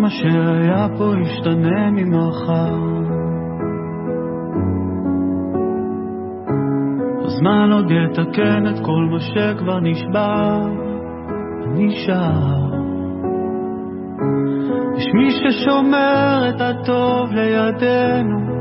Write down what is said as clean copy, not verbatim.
מה שהיה פה ישתנה ממחר. הזמן עוד יתקן את כל מה שכבר נשבר נשאר. יש מי ששומר את הטוב לידינו,